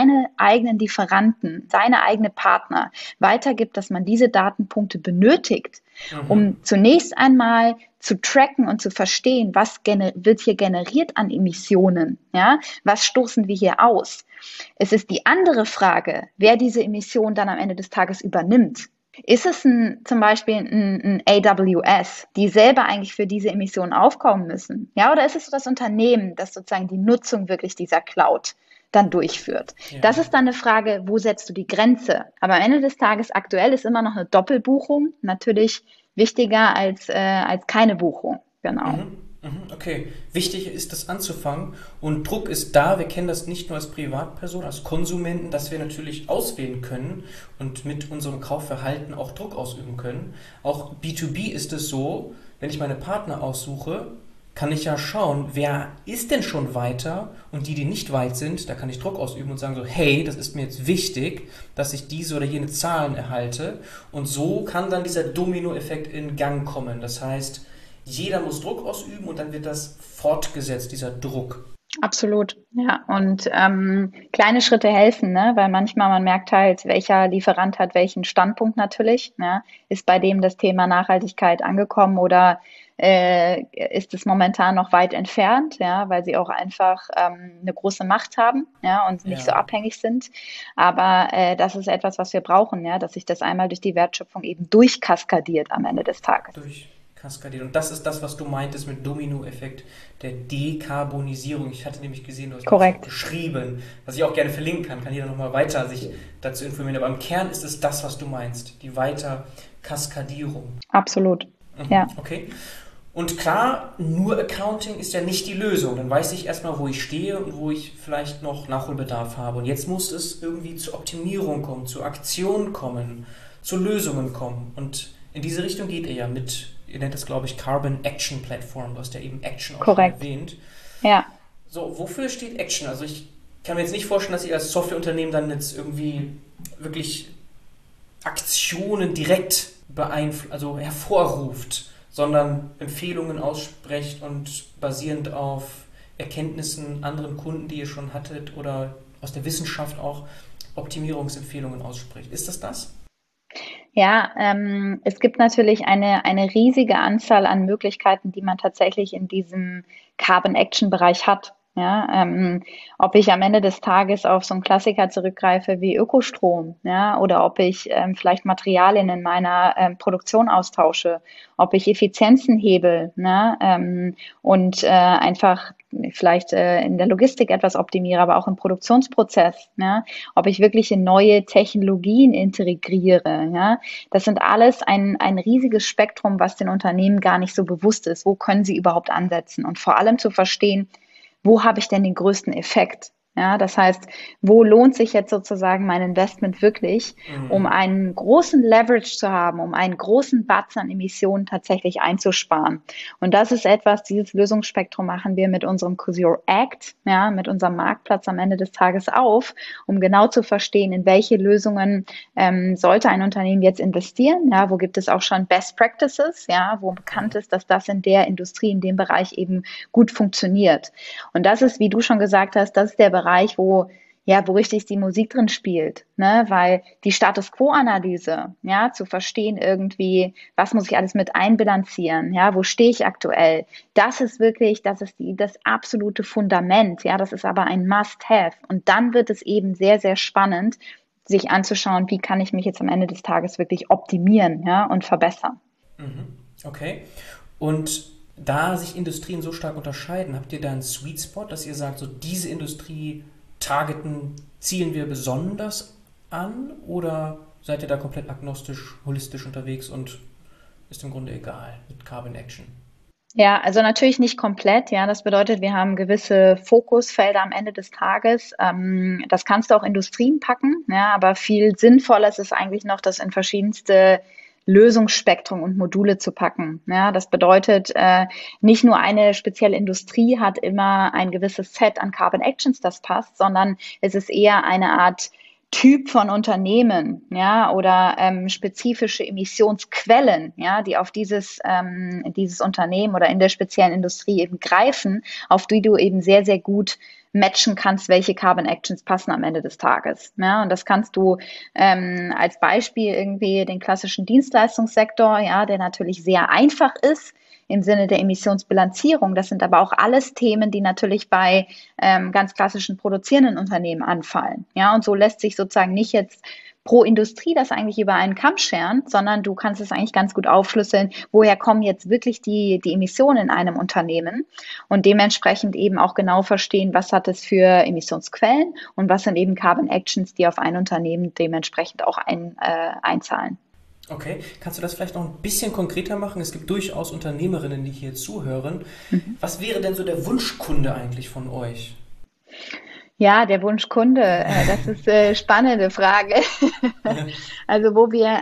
[SPEAKER 2] seine eigenen Lieferanten, seine eigenen Partner weitergibt, dass man diese Datenpunkte benötigt, um zunächst einmal zu tracken und zu verstehen, was wird hier generiert an Emissionen, ja, was stoßen wir hier aus. Es ist die andere Frage, wer diese Emissionen dann am Ende des Tages übernimmt. Ist es zum Beispiel ein AWS, die selber eigentlich für diese Emissionen aufkommen müssen? Ja, oder ist es so das Unternehmen, das sozusagen die Nutzung wirklich dieser Cloud dann durchführt? Ja. Das ist dann eine Frage, wo setzt du die Grenze? Aber am Ende des Tages aktuell ist immer noch eine Doppelbuchung natürlich wichtiger als keine Buchung. Genau.
[SPEAKER 1] Okay, wichtig ist das anzufangen und Druck ist da, wir kennen das nicht nur als Privatperson, als Konsumenten, dass wir natürlich auswählen können und mit unserem Kaufverhalten auch Druck ausüben können. Auch B2B ist es so, wenn ich meine Partner aussuche, kann ich ja schauen, wer ist denn schon weiter und die nicht weit sind, da kann ich Druck ausüben und sagen so, hey, das ist mir jetzt wichtig, dass ich diese oder jene Zahlen erhalte und so kann dann dieser Dominoeffekt in Gang kommen. Das heißt, jeder muss Druck ausüben und dann wird das fortgesetzt, dieser Druck.
[SPEAKER 2] Absolut, ja. Und kleine Schritte helfen, ne? Weil manchmal man merkt halt, welcher Lieferant hat welchen Standpunkt natürlich. Ne? Ist bei dem das Thema Nachhaltigkeit angekommen oder ist es momentan noch weit entfernt, ja, weil sie auch einfach eine große Macht haben, ja, und nicht so abhängig sind. Aber das ist etwas, was wir brauchen, ja, dass sich das einmal durch die Wertschöpfung eben durchkaskadiert am Ende des Tages.
[SPEAKER 1] Kaskadiert. Und das ist das, was du meintest mit Dominoeffekt der Dekarbonisierung. Ich hatte nämlich gesehen, du hast das geschrieben, was ich auch gerne verlinken kann jeder nochmal weiter sich dazu informieren. Aber im Kern ist es das, was du meinst, die Weiterkaskadierung.
[SPEAKER 2] Absolut, ja.
[SPEAKER 1] Okay. Und klar, nur Accounting ist ja nicht die Lösung. Dann weiß ich erstmal, wo ich stehe und wo ich vielleicht noch Nachholbedarf habe. Und jetzt muss es irgendwie zur Optimierung kommen, zur Aktion kommen, zu Lösungen kommen. Und in diese Richtung geht ihr ja mit, ihr nennt das, glaube ich, Carbon Action Platform. Du hast ja eben Action auch schon erwähnt.
[SPEAKER 2] Ja.
[SPEAKER 1] So, wofür steht Action? Also ich kann mir jetzt nicht vorstellen, dass ihr als Softwareunternehmen dann jetzt irgendwie wirklich Aktionen direkt hervorruft, sondern Empfehlungen aussprecht und basierend auf Erkenntnissen anderen Kunden, die ihr schon hattet oder aus der Wissenschaft auch Optimierungsempfehlungen ausspricht. Ist das?
[SPEAKER 2] Ja, es gibt natürlich eine riesige Anzahl an Möglichkeiten, die man tatsächlich in diesem Carbon-Action-Bereich hat. Ja, ob ich am Ende des Tages auf so einen Klassiker zurückgreife wie Ökostrom, ja, oder ob ich vielleicht Materialien in meiner Produktion austausche, ob ich Effizienzen hebel, ne, und einfach vielleicht in der Logistik etwas optimiere, aber auch im Produktionsprozess, ja, ob ich wirklich in neue Technologien integriere, ja, das sind alles ein riesiges Spektrum, was den Unternehmen gar nicht so bewusst ist. Wo können sie überhaupt ansetzen? Und vor allem zu verstehen, wo habe ich denn den größten Effekt? Ja, das heißt, wo lohnt sich jetzt sozusagen mein Investment wirklich, um einen großen Leverage zu haben, um einen großen Batzen an Emissionen tatsächlich einzusparen? Und das ist etwas, dieses Lösungsspektrum machen wir mit unserem Cozero Act, ja, mit unserem Marktplatz am Ende des Tages auf, um genau zu verstehen, in welche Lösungen sollte ein Unternehmen jetzt investieren, ja, wo gibt es auch schon Best Practices, ja, wo bekannt ist, dass das in der Industrie, in dem Bereich eben gut funktioniert. Und das ist, wie du schon gesagt hast, das ist der Bereich, wo richtig die Musik drin spielt, ne, weil die Status Quo-Analyse, ja, zu verstehen irgendwie, was muss ich alles mit einbilanzieren, ja, wo stehe ich aktuell, das ist das absolute Fundament, ja, das ist aber ein Must-Have und dann wird es eben sehr, sehr spannend, sich anzuschauen, wie kann ich mich jetzt am Ende des Tages wirklich optimieren, ja, und verbessern.
[SPEAKER 1] Okay, und da sich Industrien so stark unterscheiden, habt ihr da einen Sweet Spot, dass ihr sagt, so diese Industrie zielen wir besonders an oder seid ihr da komplett agnostisch, holistisch unterwegs und ist im Grunde egal mit Carbon Action?
[SPEAKER 2] Ja, also natürlich nicht komplett. Ja, das bedeutet, wir haben gewisse Fokusfelder am Ende des Tages. Das kannst du auch Industrien packen, ja, aber viel sinnvoller ist es eigentlich noch, das in verschiedenste Lösungsspektrum und Module zu packen. Ja, das bedeutet, nicht nur eine spezielle Industrie hat immer ein gewisses Set an Carbon Actions, das passt, sondern es ist eher eine Art Typ von Unternehmen, ja, oder spezifische Emissionsquellen, ja, die auf dieses Unternehmen oder in der speziellen Industrie eben greifen, auf die du eben sehr, sehr gut matchen kannst, welche Carbon Actions passen am Ende des Tages. Ja, und das kannst du als Beispiel irgendwie den klassischen Dienstleistungssektor, ja, der natürlich sehr einfach ist im Sinne der Emissionsbilanzierung. Das sind aber auch alles Themen, die natürlich bei ganz klassischen produzierenden Unternehmen anfallen. Ja, und so lässt sich sozusagen nicht jetzt pro Industrie das eigentlich über einen Kamm scheren, sondern du kannst es eigentlich ganz gut aufschlüsseln, woher kommen jetzt wirklich die Emissionen in einem Unternehmen und dementsprechend eben auch genau verstehen, was hat es für Emissionsquellen und was sind eben Carbon Actions, die auf ein Unternehmen dementsprechend auch einzahlen.
[SPEAKER 1] Okay, kannst du das vielleicht noch ein bisschen konkreter machen? Es gibt durchaus Unternehmerinnen, die hier zuhören. Was wäre denn so der Wunschkunde eigentlich von euch?
[SPEAKER 2] Ja, der Wunschkunde, das ist eine spannende Frage. Also wo wir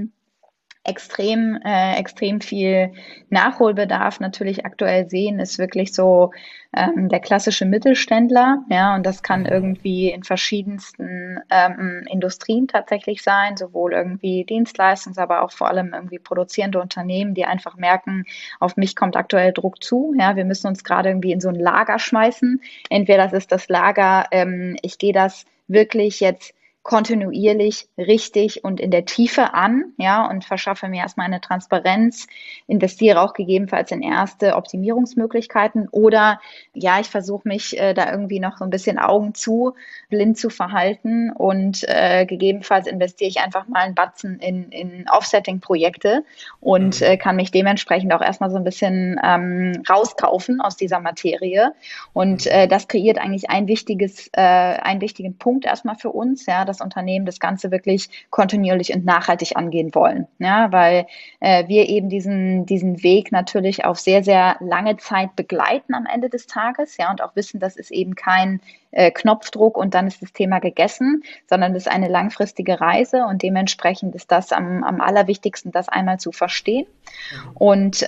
[SPEAKER 2] extrem viel Nachholbedarf natürlich aktuell sehen, ist wirklich so der klassische Mittelständler, ja, und das kann irgendwie in verschiedensten Industrien tatsächlich sein, sowohl irgendwie Dienstleistungs-, aber auch vor allem irgendwie produzierende Unternehmen, die einfach merken, auf mich kommt aktuell Druck zu, ja, wir müssen uns gerade irgendwie in so ein Lager schmeißen. Entweder das ist das Lager, ich gehe das wirklich jetzt kontinuierlich richtig und in der Tiefe an, ja, und verschaffe mir erstmal eine Transparenz, investiere auch gegebenenfalls in erste Optimierungsmöglichkeiten oder ja, ich versuche mich da irgendwie noch so ein bisschen Augen zu, blind zu verhalten und gegebenenfalls investiere ich einfach mal einen Batzen in Offsetting-Projekte und kann mich dementsprechend auch erstmal so ein bisschen rauskaufen aus dieser Materie und das kreiert eigentlich einen wichtigen Punkt erstmal für uns, ja, das Unternehmen das Ganze wirklich kontinuierlich und nachhaltig angehen wollen. Ja, weil wir eben diesen Weg natürlich auf sehr, sehr lange Zeit begleiten am Ende des Tages, ja, und auch wissen, das ist eben kein Knopfdruck und dann ist das Thema gegessen, sondern das ist eine langfristige Reise und dementsprechend ist das am allerwichtigsten, das einmal zu verstehen. Und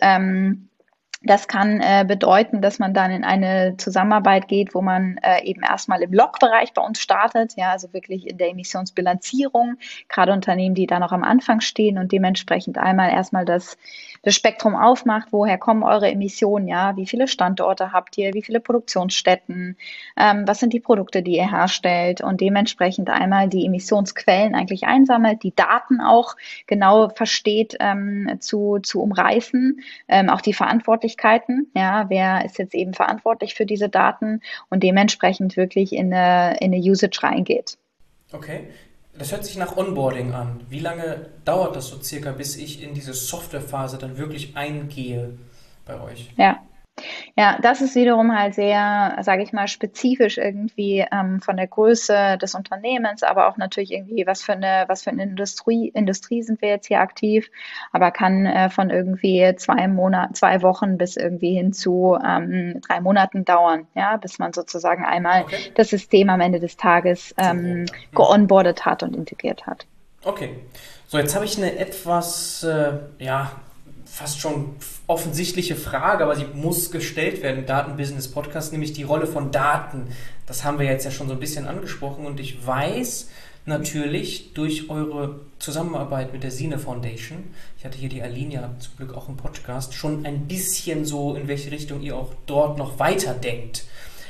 [SPEAKER 2] das kann bedeuten, dass man dann in eine Zusammenarbeit geht, wo man eben erstmal im Log-Bereich bei uns startet, ja, also wirklich in der Emissionsbilanzierung, gerade Unternehmen, die da noch am Anfang stehen und dementsprechend einmal erstmal das Spektrum aufmacht, woher kommen eure Emissionen, ja, wie viele Standorte habt ihr, wie viele Produktionsstätten, was sind die Produkte, die ihr herstellt und dementsprechend einmal die Emissionsquellen eigentlich einsammelt, die Daten auch genau versteht zu umreißen, auch die Verantwortlichkeiten, ja, wer ist jetzt eben verantwortlich für diese Daten und dementsprechend wirklich in eine Usage reingeht.
[SPEAKER 1] Okay, das hört sich nach Onboarding an. Wie lange dauert das so circa, bis ich in diese Softwarephase dann wirklich eingehe bei euch?
[SPEAKER 2] Ja. Ja, das ist wiederum halt sehr, sage ich mal, spezifisch irgendwie von der Größe des Unternehmens, aber auch natürlich irgendwie, was für eine Industrie sind wir jetzt hier aktiv, aber kann von irgendwie 2 Wochen bis irgendwie hin zu 3 Monaten dauern, ja, bis man sozusagen einmal
[SPEAKER 1] Okay.
[SPEAKER 2] das System am Ende des Tages
[SPEAKER 1] Zum Groben.
[SPEAKER 2] geonboardet hat und integriert hat.
[SPEAKER 1] Okay. So, jetzt habe ich eine etwas, ja, fast schon offensichtliche Frage, aber sie muss gestellt werden im Datenbusiness-Podcast, nämlich die Rolle von Daten. Das haben wir jetzt ja schon so ein bisschen angesprochen und ich weiß natürlich durch eure Zusammenarbeit mit der Sine Foundation, ich hatte hier die Aline ja zum Glück auch im Podcast, schon ein bisschen so, in welche Richtung ihr auch dort noch weiterdenkt.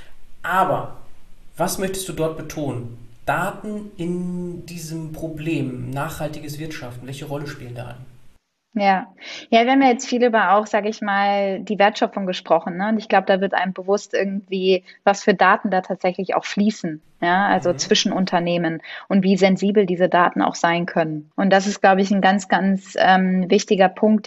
[SPEAKER 1] Aber was möchtest du dort betonen? Daten in diesem Problem, nachhaltiges Wirtschaften, welche Rolle spielen Daten?
[SPEAKER 2] Ja, ja, wir haben ja jetzt viel über auch, sage ich mal, die Wertschöpfung gesprochen, ne? Und ich glaube, da wird einem bewusst irgendwie, was für Daten da tatsächlich auch fließen, ja, also zwischen Unternehmen und wie sensibel diese Daten auch sein können. Und das ist, glaube ich, ein ganz wichtiger Punkt,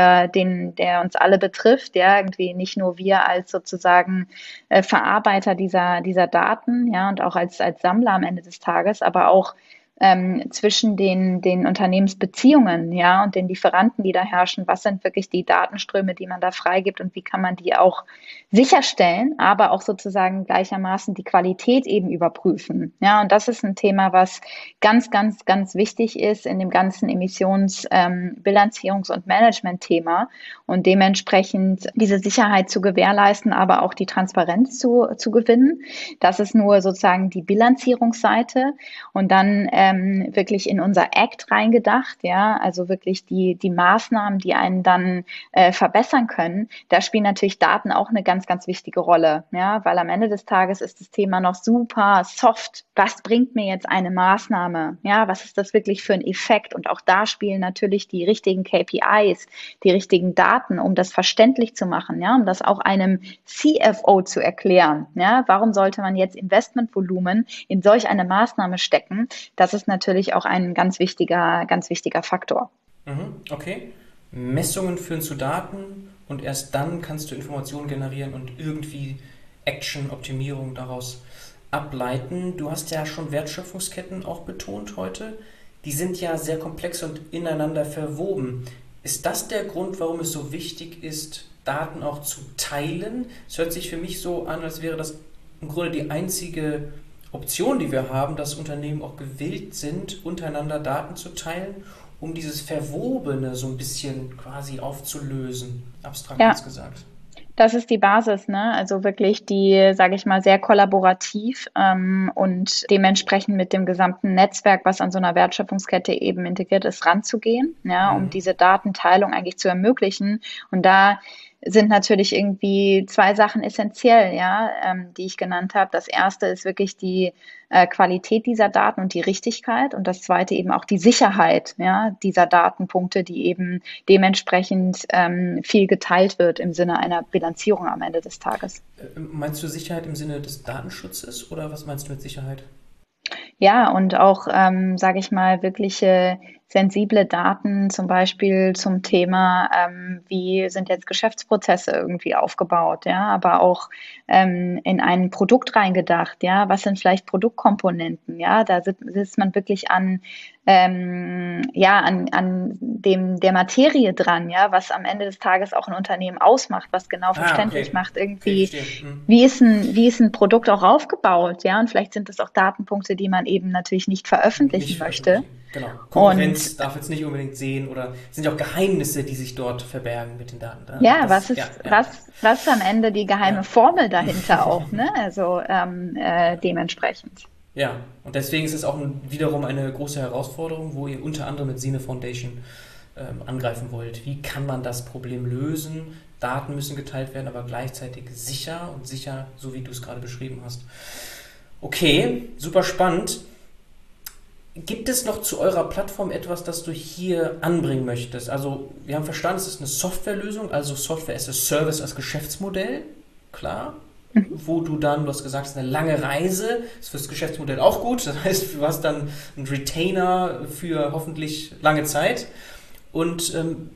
[SPEAKER 2] der uns alle betrifft, ja, irgendwie nicht nur wir als sozusagen Verarbeiter dieser Daten, ja, und auch als Sammler am Ende des Tages, aber auch zwischen den Unternehmensbeziehungen, ja, und den Lieferanten, die da herrschen. Was sind wirklich die Datenströme, die man da freigibt und wie kann man die auch sicherstellen, aber auch sozusagen gleichermaßen die Qualität eben überprüfen. Ja, und das ist ein Thema, was ganz wichtig ist in dem ganzen Bilanzierungs- und Management-Thema und dementsprechend diese Sicherheit zu gewährleisten, aber auch die Transparenz zu gewinnen. Das ist nur sozusagen die Bilanzierungsseite und dann wirklich in unser Act reingedacht, ja, also wirklich die Maßnahmen, die einen dann verbessern können. Da spielen natürlich Daten auch eine ganz, ganz wichtige Rolle, ja, weil am Ende des Tages ist das Thema noch super soft. Was bringt mir jetzt eine Maßnahme? Ja, was ist das wirklich für ein Effekt? Und auch da spielen natürlich die richtigen KPIs, die richtigen Daten, um das verständlich zu machen, ja, um das auch einem CFO zu erklären. Ja, warum sollte man jetzt Investmentvolumen in solch eine Maßnahme stecken? Das ist natürlich auch ein ganz wichtiger Faktor.
[SPEAKER 1] Okay. Messungen führen zu Daten und erst dann kannst du Informationen generieren und irgendwie Action, Optimierung daraus ableiten. Du hast ja schon Wertschöpfungsketten auch betont heute. Die sind ja sehr komplex und ineinander verwoben. Ist das der Grund, warum es so wichtig ist, Daten auch zu teilen? Es hört sich für mich so an, als wäre das im Grunde die einzige Option, die wir haben, dass Unternehmen auch gewillt sind, untereinander Daten zu teilen, um dieses Verwobene so ein bisschen quasi aufzulösen, abstrakt
[SPEAKER 2] Ja,
[SPEAKER 1] jetzt gesagt.
[SPEAKER 2] das ist die Basis, ne? Also wirklich die, sage ich mal, sehr kollaborativ und dementsprechend mit dem gesamten Netzwerk, was an so einer Wertschöpfungskette eben integriert ist, ranzugehen, ja, um diese Datenteilung eigentlich zu ermöglichen. Und da sind natürlich irgendwie zwei Sachen essentiell, ja, die ich genannt habe. Das erste ist wirklich die Qualität dieser Daten und die Richtigkeit und das zweite eben auch die Sicherheit, ja, dieser Datenpunkte, die eben dementsprechend viel geteilt wird im Sinne einer Bilanzierung am Ende des Tages.
[SPEAKER 1] Meinst du Sicherheit im Sinne des Datenschutzes oder was meinst du mit Sicherheit?
[SPEAKER 2] Ja, und auch, sage ich mal, wirkliche sensible Daten, zum Beispiel zum Thema, wie sind jetzt Geschäftsprozesse irgendwie aufgebaut, ja, aber auch in ein Produkt reingedacht, ja, was sind vielleicht Produktkomponenten, ja, da sitzt man wirklich an der Materie dran, ja, was am Ende des Tages auch ein Unternehmen ausmacht, was genau verständlich
[SPEAKER 1] Okay.
[SPEAKER 2] macht,
[SPEAKER 1] Okay,
[SPEAKER 2] irgendwie,
[SPEAKER 1] verstehe.
[SPEAKER 2] wie ist ein Produkt auch aufgebaut, ja, und vielleicht sind es auch Datenpunkte, die man eben natürlich nicht
[SPEAKER 1] Nicht
[SPEAKER 2] veröffentlichen möchte.
[SPEAKER 1] veröffentlichen. Genau.
[SPEAKER 2] Und
[SPEAKER 1] Konkurrenz darf jetzt nicht unbedingt sehen oder sind ja auch Geheimnisse, die sich dort verbergen mit den Daten. Ne? Also
[SPEAKER 2] ja,
[SPEAKER 1] das, ja, ja,
[SPEAKER 2] was ist am Ende die
[SPEAKER 1] ja.
[SPEAKER 2] geheime Formel dahinter auch, ne? Also dementsprechend.
[SPEAKER 1] Ja, und deswegen ist es auch wiederum eine große Herausforderung, wo ihr unter anderem mit Sine Foundation angreifen wollt. Wie kann man das Problem lösen? Daten müssen geteilt werden, aber gleichzeitig sicher und sicher, so wie du es gerade beschrieben hast. Okay, super spannend. Gibt es noch zu eurer Plattform etwas, das du hier anbringen möchtest? Also, wir haben verstanden, es ist eine Softwarelösung, also Software as a Service als Geschäftsmodell, klar. Wo du dann, du hast gesagt, es ist eine lange Reise, ist fürs Geschäftsmodell auch gut, das heißt, du hast dann einen Retainer für hoffentlich lange Zeit. Und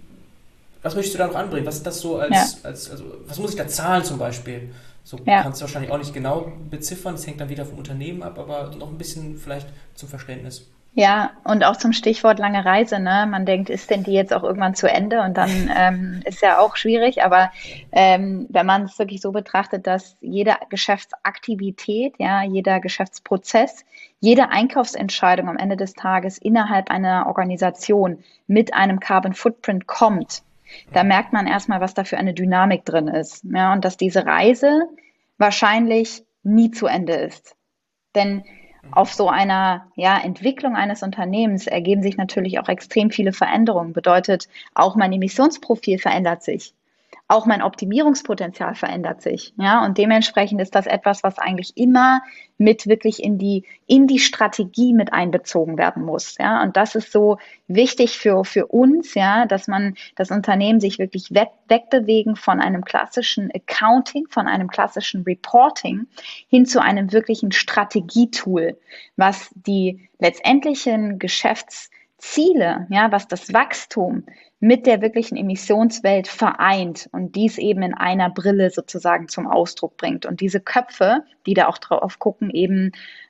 [SPEAKER 1] was möchtest du da noch anbringen? Was ist das so
[SPEAKER 2] Ja,
[SPEAKER 1] also, was muss ich da zahlen zum Beispiel? So
[SPEAKER 2] ja.
[SPEAKER 1] kannst du wahrscheinlich auch nicht genau beziffern, das hängt dann wieder vom Unternehmen ab, aber noch ein bisschen vielleicht zum Verständnis.
[SPEAKER 2] Ja, und auch zum Stichwort lange Reise, ne? Man denkt, ist denn die jetzt auch irgendwann zu Ende? Und dann ist ja auch schwierig, aber wenn man es wirklich so betrachtet, dass jede Geschäftsaktivität, ja, jeder Geschäftsprozess, jede Einkaufsentscheidung am Ende des Tages innerhalb einer Organisation mit einem Carbon Footprint kommt, da merkt man erstmal, was da für eine Dynamik drin ist. Ja, und dass diese Reise wahrscheinlich nie zu Ende ist. Denn auf so einer Entwicklung eines Unternehmens ergeben sich natürlich auch extrem viele Veränderungen. Bedeutet, auch mein Emissionsprofil verändert sich. Auch mein Optimierungspotenzial verändert sich. Ja, und dementsprechend ist das etwas, was eigentlich immer mit wirklich in die Strategie mit einbezogen werden muss. Ja, und das ist so wichtig für uns, ja, dass man das Unternehmen sich wirklich wegbewegen von einem klassischen Accounting, von einem klassischen Reporting hin zu einem wirklichen Strategietool, was die letztendlichen Geschäftsziele, ja, was das Wachstum mit der wirklichen Emissionswelt vereint und dies eben in einer Brille sozusagen zum Ausdruck bringt und diese Köpfe, die da auch drauf gucken, eben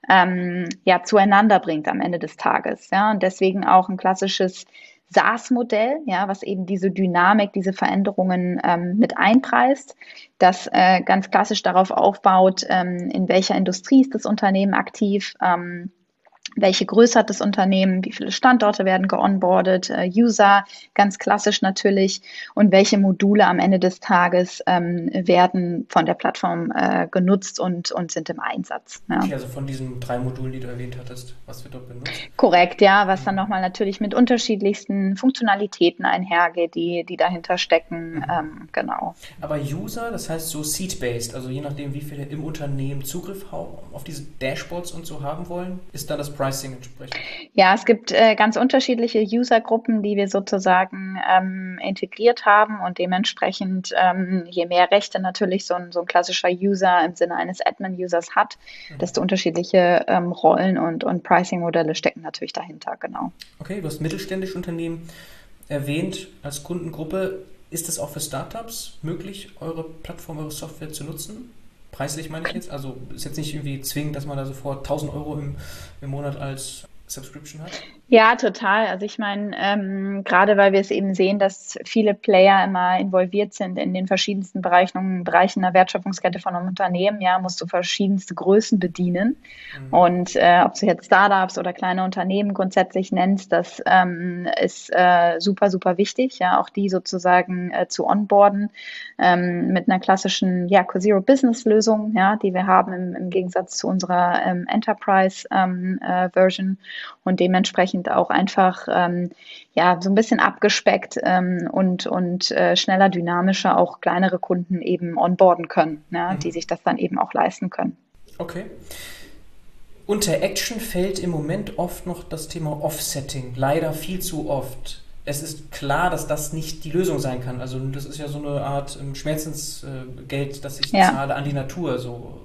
[SPEAKER 2] zueinander bringt am Ende des Tages. Ja, und deswegen auch ein klassisches SaaS-Modell, ja, was eben diese Dynamik, diese Veränderungen mit einpreist, das ganz klassisch darauf aufbaut, in welcher Industrie ist das Unternehmen aktiv, Welche Größe hat das Unternehmen? Wie viele Standorte werden geonboardet? User, ganz klassisch natürlich. Und welche Module am Ende des Tages werden von der Plattform genutzt und sind im Einsatz. Ja.
[SPEAKER 1] Okay, also von diesen 3 Modulen, die du erwähnt hattest, was wird dort benutzt?
[SPEAKER 2] Korrekt, ja, was dann nochmal natürlich mit unterschiedlichsten Funktionalitäten einhergeht, die dahinter stecken. Genau.
[SPEAKER 1] Aber User, das heißt so seat-based, also je nachdem, wie viele im Unternehmen Zugriff auf diese Dashboards und so haben wollen, ist dann das Pricing entsprechend.
[SPEAKER 2] Ja, es gibt ganz unterschiedliche Usergruppen, die wir sozusagen integriert haben und dementsprechend, je mehr Rechte natürlich so ein klassischer User im Sinne eines Admin-Users hat, desto unterschiedliche Rollen und Pricing-Modelle stecken natürlich dahinter, genau.
[SPEAKER 1] Okay, du hast mittelständische Unternehmen erwähnt als Kundengruppe. Ist es auch für Startups möglich, eure Plattform, eure Software zu nutzen? Preislich meine ich jetzt. Also ist jetzt nicht irgendwie zwingend, dass man da sofort 1.000 € im Monat als Subscription hat?
[SPEAKER 2] Ja, total. Also ich meine, gerade weil wir es eben sehen, dass viele Player immer involviert sind in den verschiedensten Bereichen der Wertschöpfungskette von einem Unternehmen, ja, musst du verschiedenste Größen bedienen. Und ob du jetzt Startups oder kleine Unternehmen grundsätzlich nennst, das ist super, super wichtig, ja, auch die sozusagen zu onboarden mit einer klassischen Core-Zero-Business-Lösung, ja, die wir haben im Gegensatz zu unserer Enterprise-Version und dementsprechend auch einfach so ein bisschen abgespeckt und schneller, dynamischer auch kleinere Kunden eben onboarden können, ja, die sich das dann eben auch leisten können.
[SPEAKER 1] Okay. Unter Action fällt im Moment oft noch das Thema Offsetting, leider viel zu oft. Es ist klar, dass das nicht die Lösung sein kann. Also das ist ja so eine Art Schmerzensgeld, das ich zahle an die Natur. So,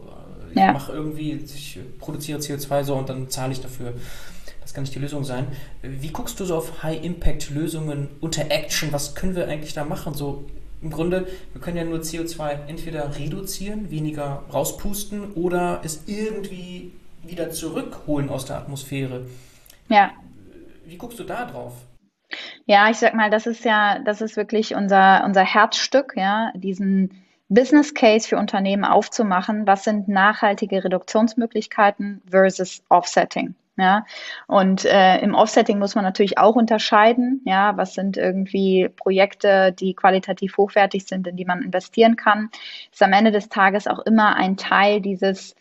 [SPEAKER 1] ich produziere CO2 so und dann zahle ich dafür. Das kann nicht die Lösung sein. Wie guckst du so auf High-Impact-Lösungen unter Action? Was können wir eigentlich da machen? So im Grunde, wir können ja nur CO2 entweder reduzieren, weniger rauspusten oder es irgendwie wieder zurückholen aus der Atmosphäre.
[SPEAKER 2] Ja.
[SPEAKER 1] Wie guckst du da drauf?
[SPEAKER 2] Ja, ich sag mal, das ist wirklich unser Herzstück, ja, diesen Business Case für Unternehmen aufzumachen. Was sind nachhaltige Reduktionsmöglichkeiten versus Offsetting? Ja, und im Offsetting muss man natürlich auch unterscheiden, ja, was sind irgendwie Projekte, die qualitativ hochwertig sind, in die man investieren kann. Ist am Ende des Tages auch immer ein Teil dieses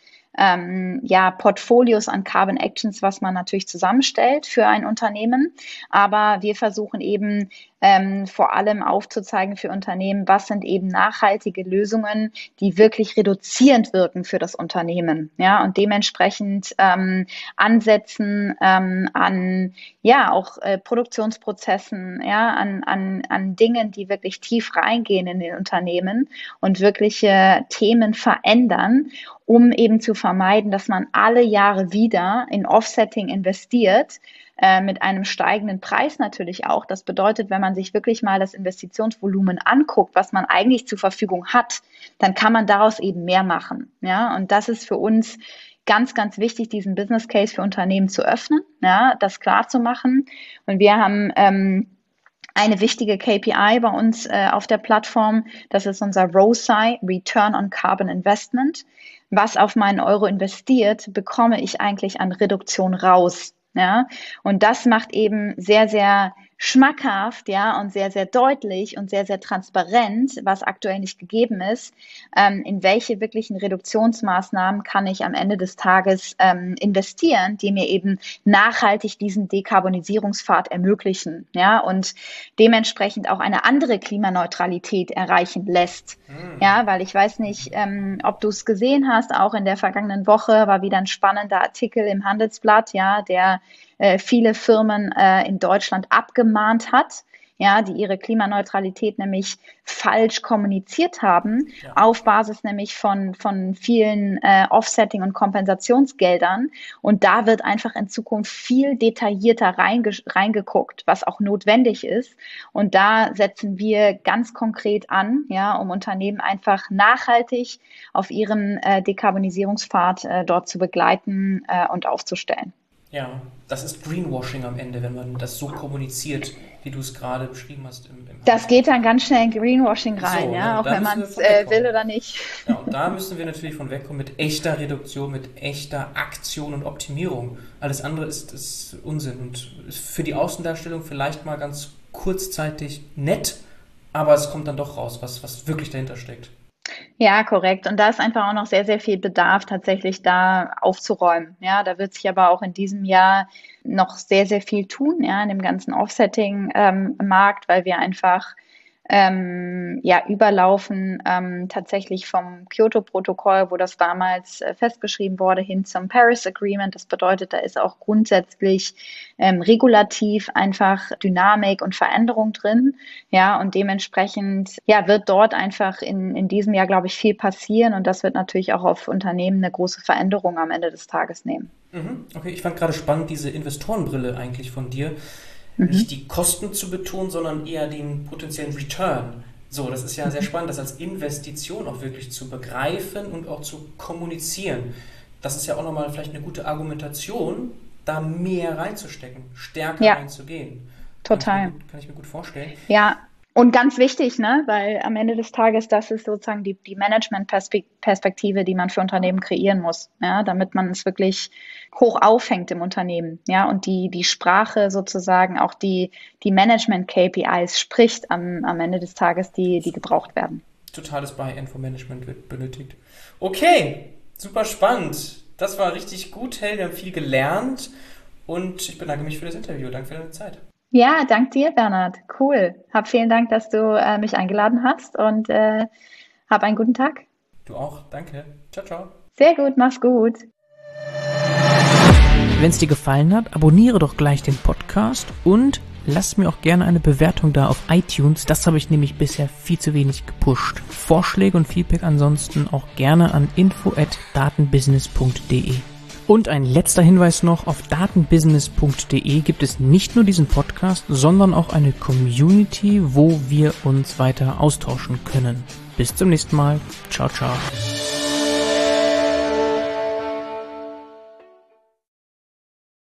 [SPEAKER 2] Portfolios an Carbon Actions, was man natürlich zusammenstellt für ein Unternehmen. Aber wir versuchen eben vor allem aufzuzeigen für Unternehmen, was sind eben nachhaltige Lösungen, die wirklich reduzierend wirken für das Unternehmen. Ja, und dementsprechend ansetzen an auch Produktionsprozessen, ja, an Dingen, die wirklich tief reingehen in den Unternehmen und wirkliche Themen verändern, um eben zu vermeiden, dass man alle Jahre wieder in Offsetting investiert, mit einem steigenden Preis natürlich auch. Das bedeutet, wenn man sich wirklich mal das Investitionsvolumen anguckt, was man eigentlich zur Verfügung hat, dann kann man daraus eben mehr machen. Ja, und das ist für uns ganz, ganz wichtig, diesen Business Case für Unternehmen zu öffnen, ja, das klar zu machen. Und wir haben eine wichtige KPI bei uns auf der Plattform, das ist unser ROCI, Return on Carbon Investment. Was auf meinen Euro investiert, bekomme ich eigentlich an Reduktion raus. Ja, und das macht eben sehr, sehr schmackhaft, ja, und sehr, sehr deutlich und sehr, sehr transparent, was aktuell nicht gegeben ist, in welche wirklichen Reduktionsmaßnahmen kann ich am Ende des Tages investieren, die mir eben nachhaltig diesen Dekarbonisierungspfad ermöglichen, ja, und dementsprechend auch eine andere Klimaneutralität erreichen lässt. Ja, weil ich weiß nicht, ob du es gesehen hast, auch in der vergangenen Woche war wieder ein spannender Artikel im Handelsblatt, ja, der viele Firmen in Deutschland abgemahnt hat, ja, die ihre Klimaneutralität nämlich falsch kommuniziert haben, auf Basis nämlich von vielen Offsetting- und Kompensationsgeldern. Und da wird einfach in Zukunft viel detaillierter reingeguckt, was auch notwendig ist. Und da setzen wir ganz konkret an, ja, um Unternehmen einfach nachhaltig auf ihrem Dekarbonisierungspfad dort zu begleiten und aufzustellen.
[SPEAKER 1] Ja, das ist Greenwashing am Ende, wenn man das so kommuniziert, wie du es gerade beschrieben hast.
[SPEAKER 2] Das geht dann ganz schnell in Greenwashing rein,
[SPEAKER 1] So,
[SPEAKER 2] ja,
[SPEAKER 1] ne?
[SPEAKER 2] auch
[SPEAKER 1] Da
[SPEAKER 2] wenn
[SPEAKER 1] müssen
[SPEAKER 2] man
[SPEAKER 1] wir
[SPEAKER 2] es
[SPEAKER 1] von wegkommen.
[SPEAKER 2] will oder nicht.
[SPEAKER 1] Ja, und da müssen wir natürlich von wegkommen mit echter Reduktion, mit echter Aktion und Optimierung. Alles andere ist Unsinn und ist für die Außendarstellung vielleicht mal ganz kurzzeitig nett, aber es kommt dann doch raus, was wirklich dahinter steckt.
[SPEAKER 2] Ja, korrekt. Und da ist einfach auch noch sehr, sehr viel Bedarf, tatsächlich da aufzuräumen. Ja, da wird sich aber auch in diesem Jahr noch sehr, sehr viel tun, ja, in dem ganzen Offsetting-Markt, weil wir einfach ja, überlaufen tatsächlich vom Kyoto-Protokoll, wo das damals festgeschrieben wurde, hin zum Paris Agreement. Das bedeutet, da ist auch grundsätzlich regulativ einfach Dynamik und Veränderung drin. Ja, und dementsprechend ja, wird dort einfach in diesem Jahr, glaube ich, viel passieren. Und das wird natürlich auch auf Unternehmen eine große Veränderung am Ende des Tages nehmen.
[SPEAKER 1] Okay, ich fand gerade spannend diese Investorenbrille eigentlich von dir. Nicht die Kosten zu betonen, sondern eher den potenziellen Return. So, das ist ja sehr spannend, das als Investition auch wirklich zu begreifen und auch zu kommunizieren. Das ist ja auch nochmal vielleicht eine gute Argumentation, da mehr reinzustecken, stärker reinzugehen.
[SPEAKER 2] Total.
[SPEAKER 1] Kann ich mir gut vorstellen.
[SPEAKER 2] Ja, und ganz wichtig, ne, weil am Ende des Tages, das ist sozusagen die Management-Perspektive, die man für Unternehmen kreieren muss, ja, damit man es wirklich hoch aufhängt im Unternehmen, ja, und die Sprache sozusagen, auch die Management-KPIs spricht am Ende des Tages, die gebraucht werden.
[SPEAKER 1] Totales Buy-and-for-Management wird benötigt. Okay, super spannend. Das war richtig gut, Helen, wir haben viel gelernt und ich bedanke mich für das Interview. Danke für deine Zeit.
[SPEAKER 2] Ja, dank dir, Bernhard. Cool. Vielen Dank, dass du mich eingeladen hast und hab einen guten Tag.
[SPEAKER 1] Du auch. Danke. Ciao, ciao.
[SPEAKER 2] Sehr gut, mach's gut.
[SPEAKER 1] Wenn es dir gefallen hat, abonniere doch gleich den Podcast und lass mir auch gerne eine Bewertung da auf iTunes. Das habe ich nämlich bisher viel zu wenig gepusht. Vorschläge und Feedback ansonsten auch gerne an info@datenbusiness.de. Und ein letzter Hinweis noch, auf datenbusiness.de gibt es nicht nur diesen Podcast, sondern auch eine Community, wo wir uns weiter austauschen können. Bis zum nächsten Mal. Ciao, ciao.